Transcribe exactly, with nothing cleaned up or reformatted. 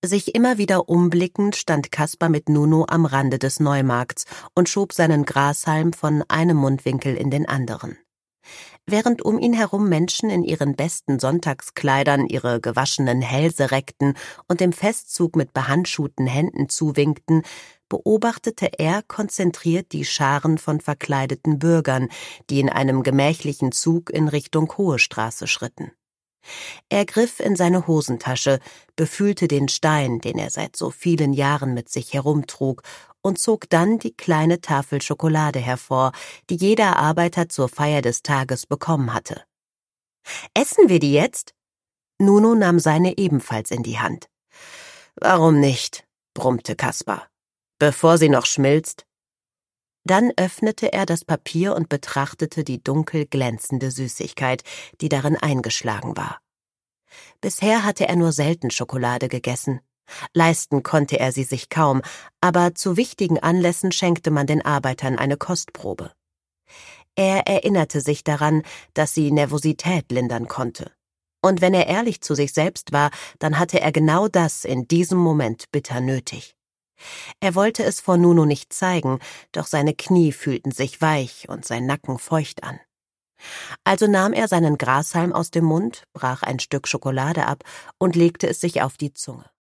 Sich immer wieder umblickend stand Kaspar mit Nunu am Rande des Neumarkts und schob seinen Grashalm von einem Mundwinkel in den anderen. Während um ihn herum Menschen in ihren besten Sonntagskleidern ihre gewaschenen Hälse reckten und dem Festzug mit behandschuhten Händen zuwinkten, beobachtete er konzentriert die Scharen von verkleideten Bürgern, die in einem gemächlichen Zug in Richtung Hohe Straße schritten. Er griff in seine Hosentasche, befühlte den Stein, den er seit so vielen Jahren mit sich herumtrug, und zog dann die kleine Tafel Schokolade hervor, die jeder Arbeiter zur Feier des Tages bekommen hatte. »Essen wir die jetzt?« Nunu nahm seine ebenfalls in die Hand. »Warum nicht?« brummte Kaspar. »Bevor sie noch schmilzt?« Dann öffnete er das Papier und betrachtete die dunkel glänzende Süßigkeit, die darin eingeschlagen war. Bisher hatte er nur selten Schokolade gegessen. Leisten konnte er sie sich kaum, aber zu wichtigen Anlässen schenkte man den Arbeitern eine Kostprobe. Er erinnerte sich daran, dass sie Nervosität lindern konnte. Und wenn er ehrlich zu sich selbst war, dann hatte er genau das in diesem Moment bitter nötig. Er wollte es vor Nunu nicht zeigen, doch seine Knie fühlten sich weich und sein Nacken feucht an. Also nahm er seinen Grashalm aus dem Mund, brach ein Stück Schokolade ab und legte es sich auf die Zunge.